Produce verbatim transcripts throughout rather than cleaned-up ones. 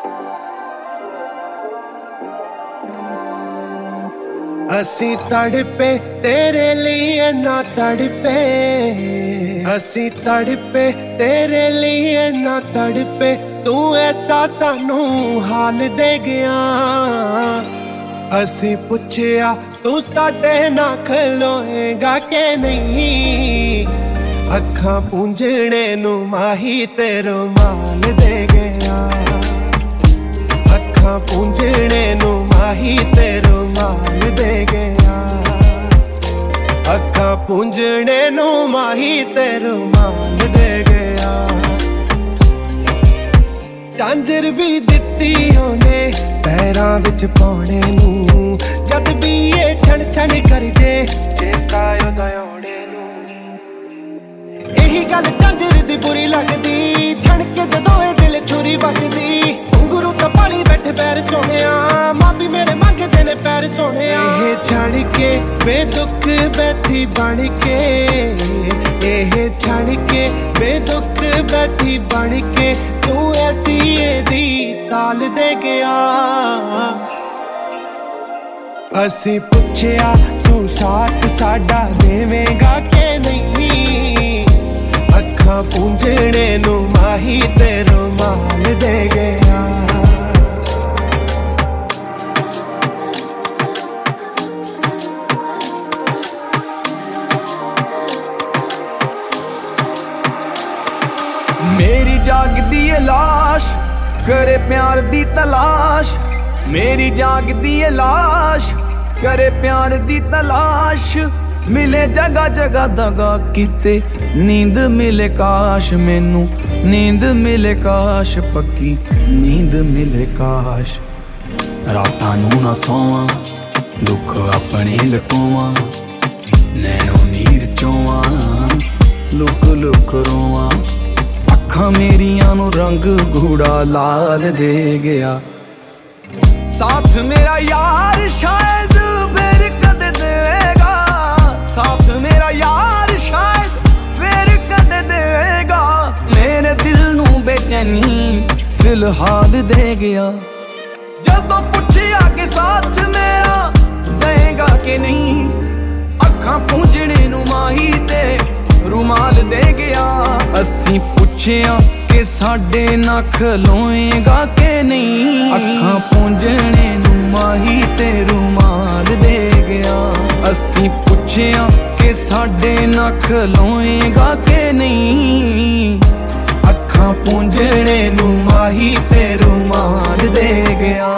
ਅਸੀਂ ਤੜਪੇ ਤੇਰੇ ਲਈ ਨਾ ਤੜਪੇ, ਅਸੀਂ ਤੜਪੇ ਤੇਰੇ ਲਈ ਨਾ ਤੜਪੇ, ਤੂੰ ਐਸਾ ਸਾਨੂੰ ਹਾਲ ਦੇ ਗਿਆ। ਅਸੀਂ ਪੁੱਛਿਆ ਤੂੰ ਸਾਡੇ ਨਾਲ ਖਲੋਏਗਾ ਕਿ ਨਹੀਂ, ਅੱਖਾਂ ਪੂੰਝਣੇ ਨੂੰ ਮਾਹੀ ਤੇ ਰੁਮਾਲ ਦੇ ਗਿਆ। ਅੱਖਾਂ ਪੂੰਝਣੇ ਨੂੰ ਮਾਹੀ ਤੇ ਰੁਮਾਲ ਦੇ ਗਿਆ। ਅੱਖਾਂ ਪੂੰਝਣੇ ਨੂੰ ਮਾਹੀ ਤੇ ਰੁਮਾਲ ਦੇ ਗਿਆ। ਝਾਂਜਰ ਵੀ ਦਿੱਤੀ ਉਹਨੇ ਪੈਰਾਂ ਵਿੱਚ ਪਾਉਣੇ ਨੂੰ, ਜਦ ਵੀ ਇਹ ਛਣ ਛਣ ਕਰਦੇ ਚੇਤਾ ਉਹਦਾ ਆਉਣੇ ਨੂੰ। ਇਹੀ ਗੱਲ ਝਾਂਜਰ ਦੀ ਬੁਰੀ ਲੱਗਦੀ, ਛਣ ਕੇ ਜਦੋਂ ਇਹ ਦਿਲ ਛੁਰੀ ਵੱਜਦੀ। ਗੁਰੂ ਤਾਂ ਪਾਲੀ ਬੈਠੇ ਪੈਰ ਸੋਹਣਿਆ, ਮਾਫੀ ਮੇਰੇ ਮੰਗਦੇ ਨੇ ਪੈਰ ਸੋਹਣਿਆ। ਇਹ ਛੱਡ ਕੇ ਬੇਦੁੱਖ ਬੈਠੀ ਬਣ ਕੇ, ਇਹ ਛੱਡ ਕੇ ਬੇਦੁੱਖ ਬੈਠੀ ਬਣ ਕੇ, ਤੂੰ ਐਸੀ ਇਹਦੀ ਤਾਲ ਦੇ ਗਿਆ। ਅਸੀਂ ਪੁੱਛਿਆ ਤੂੰ ਸਾਥ ਸਾਡਾ ਦੇਵੇਂਗਾ ਕਿ ਨਹੀਂ, ਅੱਖਾਂ ਪੂੰਝਣੇ ਨੂੰ ਮਾਹੀ ਤੇ ਰੁਮਾਲ ਦੇ ਗਿਆ। मेरी जागदी है लाश करे प्यार दी तलाश, मेरी जागदी है लाश करे प्यार दी तलाश। मिले जगह जगह दगा किते नींद मिले काश, मैनू नींद मिले काश, पक्की नींद मिले काश। रातां नू ना सोवां दुख अपने लकोवां, नैनो नीर चोवां लुक लुक रोवां। अखां मेरियां नू रंग गूड़ा लाल दे गया। साथ मेरा यार शायद फिर कद देगा, साथ मेरा यार शायद फिर कद देगा। मेरे दिल नू बेचैनी फिलहाल दे गया। जदों पुछया कि साथ मेरा देगा कि नहीं, अखां पूंझणे नू माही ते रुमाल दे गया। असीं पुछया कि साडे नाल खलोएगा कि नहीं, अखां पूंझणे नू माही ते रुमाल दे गया। असीं पुछया कि साडे नाल खलोएगा कि नहीं, अखां पूंझणे नू माही ते रुमाल दे गया।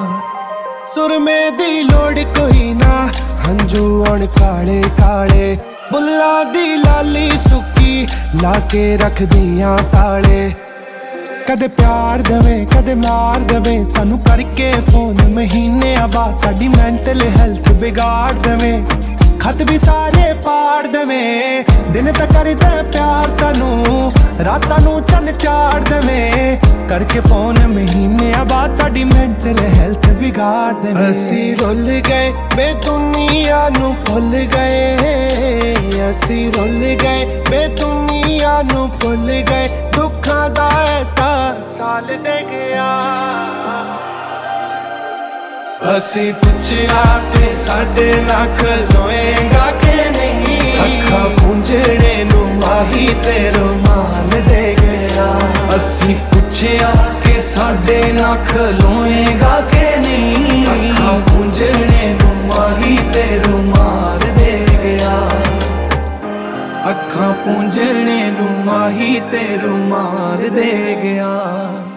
सुरमे दी लोड़ कोई ना, हंजू आउण काले काले, बुल्ला दी लाली सुकी ला के रख दियां ताले। कदे प्यार दवे कदे मार दवे, सानू करके फोन महीने बाद साडी मैंटल हेल्थ बिगाड़ दवे। खत भी सारे पाड़ दवे, दिन तक करदा प्यार सानू, रातां नू चन चाड़ दवे। करके फोन महीने बाद साडी मैंटल हेल्थ बिगाड़ दवे। असी रुल गए बे दुनिया नू भुल गए, असी रुल गए बे दुनिया नू भुल गए। दुखां दा ऐसा साल दे गया। असी पुछया ते साडे नाल खलोएगा कि नहीं, अखां पूंझणे नू माही ते रुमाल दे गया। असी पुछया कि साडे नाल खलोएगा कि नहीं, अखां पूंझणे नू माही ते रुमाल दे गया। अखां पूंझणे नू माही ते रुमाल दे गया।